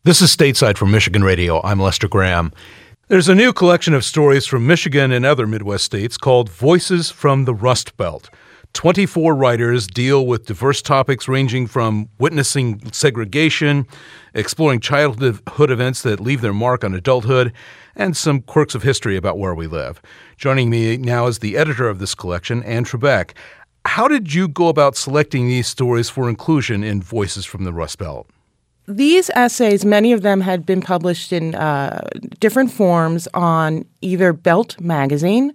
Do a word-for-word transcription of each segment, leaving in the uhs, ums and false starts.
This is Stateside from Michigan Radio. I'm Lester Graham. There's a new collection of stories from Michigan and other Midwest states called Voices from the Rust Belt. twenty-four writers deal with diverse topics ranging from witnessing segregation, exploring childhood events that leave their mark on adulthood, and some quirks of history about where we live. Joining me now is the editor of this collection, Anne Trebek. How did you go about selecting these stories for inclusion in Voices from the Rust Belt? These essays, many of them had been published in uh, different forms on either Belt Magazine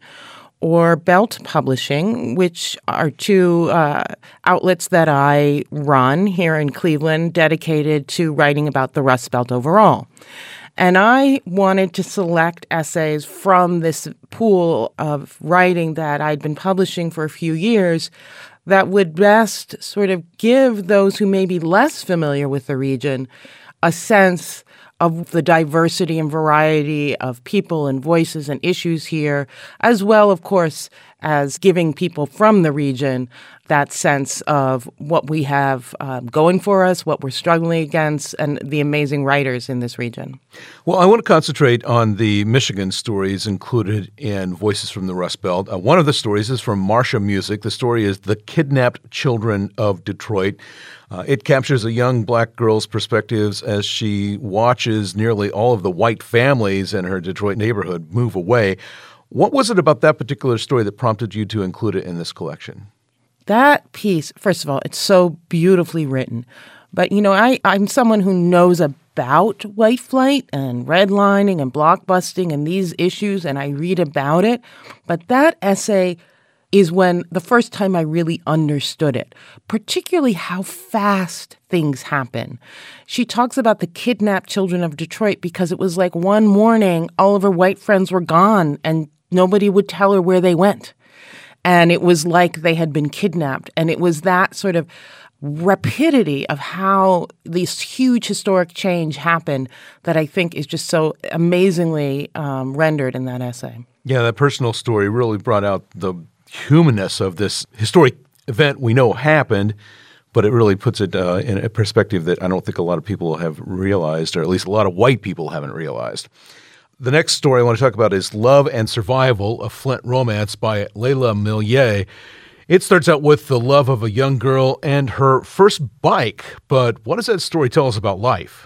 or Belt Publishing, which are two uh, outlets that I run here in Cleveland dedicated to writing about the Rust Belt overall. And I wanted to select essays from this pool of writing that I'd been publishing for a few years that would best sort of give those who may be less familiar with the region a sense of the diversity and variety of people and voices and issues here, as well, of course, as giving people from the region that sense of what we have um, going for us, what we're struggling against, and the amazing writers in this region. Well, I want to concentrate on the Michigan stories included in Voices from the Rust Belt. Uh, one of the stories is from Marcia Music. The story is The Kidnapped Children of Detroit. Uh, it captures a young black girl's perspectives as she watches nearly all of the white families in her Detroit neighborhood move away. What was it about that particular story that prompted you to include it in this collection? That piece, first of all, it's so beautifully written. But, you know, I, I'm someone who knows about white flight and redlining and blockbusting and these issues, and I read about it. But that essay is when the first time I really understood it, particularly how fast things happen. She talks about the kidnapped children of Detroit because it was like one morning, all of her white friends were gone and nobody would tell her where they went. And it was like they had been kidnapped. And it was that sort of rapidity of how this huge historic change happened that I think is just so amazingly um, rendered in that essay. Yeah, that personal story really brought out the humanness of this historic event we know happened, but it really puts it uh, in a perspective that I don't think a lot of people have realized, or at least a lot of white people haven't realized. The next story I want to talk about is Love and Survival, a Flint Romance by Layla Millier. It starts out with the love of a young girl and her first bike, but what does that story tell us about life?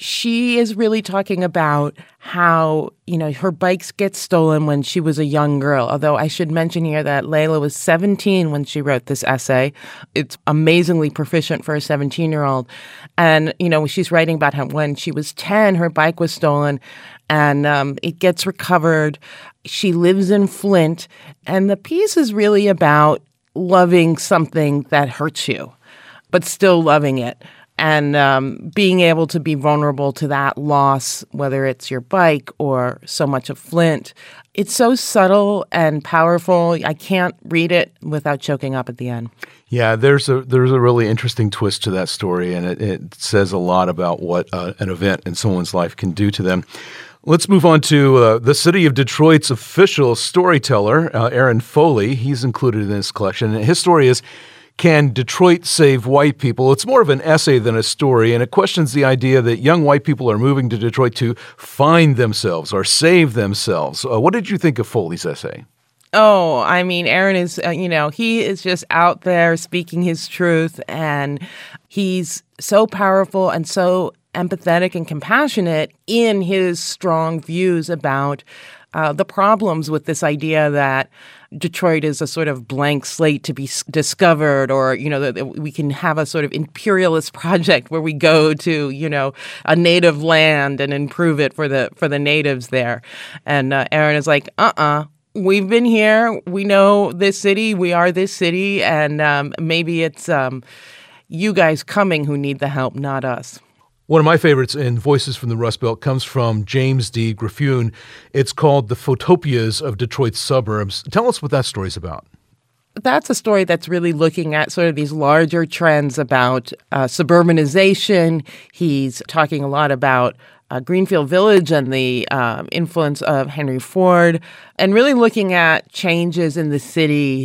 She is really talking about how, you know, her bikes get stolen when she was a young girl. Although I should mention here that Layla was seventeen when she wrote this essay. It's amazingly proficient for a seventeen-year-old. And, you know, she's writing about how when she was ten, her bike was stolen and um, it gets recovered. She lives in Flint. And the piece is really about loving something that hurts you, but still loving it. And um, being able to be vulnerable to that loss, whether it's your bike or so much of Flint. It's so subtle and powerful. I can't read it without choking up at the end. Yeah, there's a there's a really interesting twist to that story, and it, it says a lot about what uh, an event in someone's life can do to them. Let's move on to uh, the city of Detroit's official storyteller, uh, Aaron Foley. He's included in this collection. And his story is Can Detroit Save White People? It's more of an essay than a story, and it questions the idea that young white people are moving to Detroit to find themselves or save themselves. Uh, what did you think of Foley's essay? Oh, I mean, Aaron is, uh, you know, he is just out there speaking his truth, and he's so powerful and so empathetic and compassionate in his strong views about uh, the problems with this idea that Detroit is a sort of blank slate to be s- discovered, or, you know, that we can have a sort of imperialist project where we go to, you know, a native land and improve it for the for the natives there. And uh, Aaron is like, uh-uh. We've been here. We know this city. We are this city. And um, maybe it's um, you guys coming who need the help, not us. One of my favorites in Voices from the Rust Belt comes from James D. Griffune. It's called The Photopias of Detroit's Suburbs. Tell us what that story's about. That's a story that's really looking at sort of these larger trends about uh, suburbanization. He's talking a lot about uh, Greenfield Village and the uh, influence of Henry Ford, and really looking at changes in the city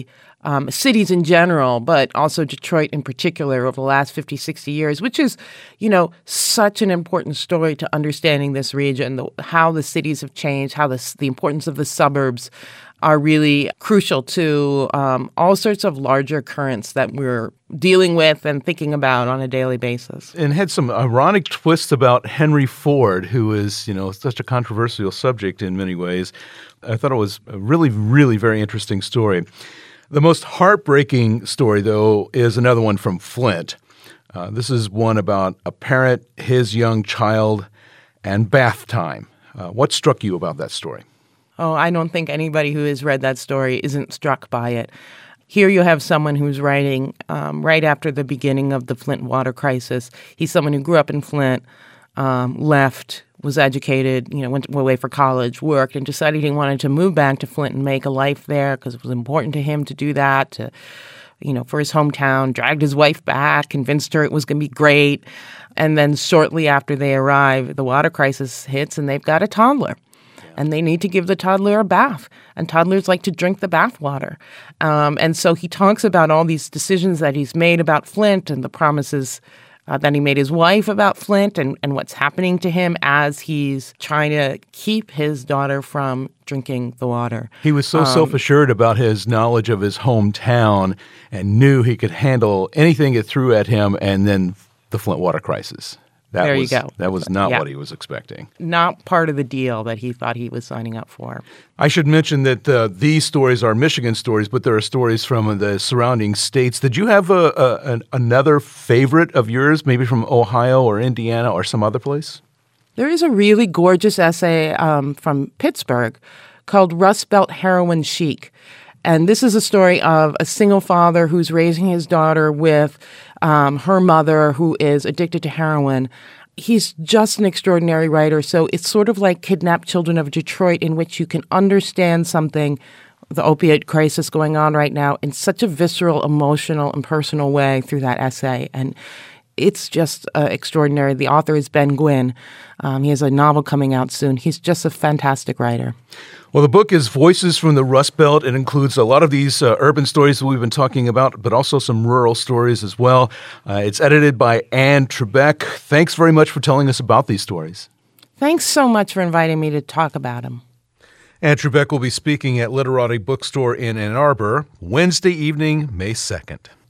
um, cities in general, but also Detroit in particular over the last fifty, sixty years, which is, you know, such an important story to understanding this region, the, how the cities have changed, how the, the importance of the suburbs are really crucial to um, all sorts of larger currents that we're dealing with and thinking about on a daily basis. And had some ironic twists about Henry Ford, who is, you know, such a controversial subject in many ways. I thought it was a really, really very interesting story. The most heartbreaking story, though, is another one from Flint. Uh, this is one about a parent, his young child, and bath time. Uh, what struck you about that story? Oh, I don't think anybody who has read that story isn't struck by it. Here you have someone who's writing um, right after the beginning of the Flint water crisis. He's someone who grew up in Flint, um, left, was educated, you know, went away for college, worked, and decided he wanted to move back to Flint and make a life there because it was important to him to do that, to, you know, for his hometown, dragged his wife back, convinced her it was going to be great. And then shortly after they arrive, the water crisis hits and they've got a toddler. And they need to give the toddler a bath. And toddlers like to drink the bath water. Um, and so he talks about all these decisions that he's made about Flint and the promises uh, that he made his wife about Flint and, and what's happening to him as he's trying to keep his daughter from drinking the water. He was so um, self-assured about his knowledge of his hometown and knew he could handle anything it threw at him, and then the Flint water crisis. That there was, you go. That was not yeah. what he was expecting. Not part of the deal that he thought he was signing up for. I should mention that uh, these stories are Michigan stories, but there are stories from the surrounding states. Did you have a, a, an, another favorite of yours, maybe from Ohio or Indiana or some other place? There is a really gorgeous essay um, from Pittsburgh called Rust Belt Heroin Chic. And this is a story of a single father who's raising his daughter with um, her mother, who is addicted to heroin. He's just an extraordinary writer. So it's sort of like Kidnapped Children of Detroit, in which you can understand something, the opioid crisis going on right now, in such a visceral, emotional, and personal way through that essay. And it's just uh, extraordinary. The author is Ben Gwynn. Um, he has a novel coming out soon. He's just a fantastic writer. Well, the book is Voices from the Rust Belt. It includes a lot of these uh, urban stories that we've been talking about, but also some rural stories as well. Uh, it's edited by Anne Trebek. Thanks very much for telling us about these stories. Thanks so much for inviting me to talk about them. Anne Trebek will be speaking at Literati Bookstore in Ann Arbor Wednesday evening, May second.